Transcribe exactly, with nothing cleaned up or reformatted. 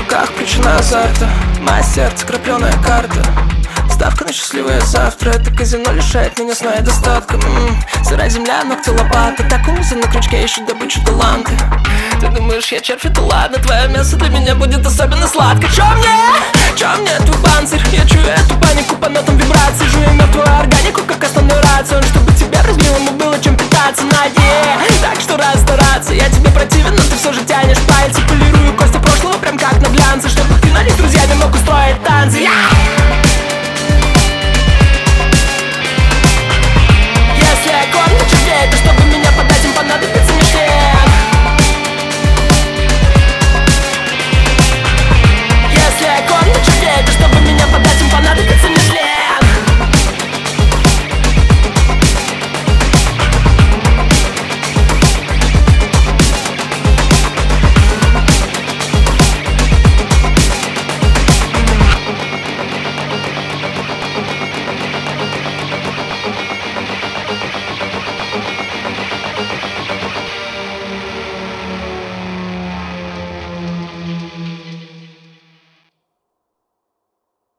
руках причина азарта, мое сердце крапленая карта. Ставка на счастливое завтра. Это казино лишает меня сна и достатка. М-м, сырая земля, ногти лопата. Так у музы на крючке ищут добычу таланта. Ты думаешь, я червь, это ладно. Твое мясо для меня будет особенно сладко. Чё мне? Чё мне твой панцирь? Я чую эту панику по нотам вибраций. Жую мертвую органику, как основную рацию. Чтобы тебя разбилому было чем питаться. Ноге, так что раз стараться. Я тебе противен, но ты все же тянешь пальцы. Полирую кости прошлого, прям как на глянце. Чтобы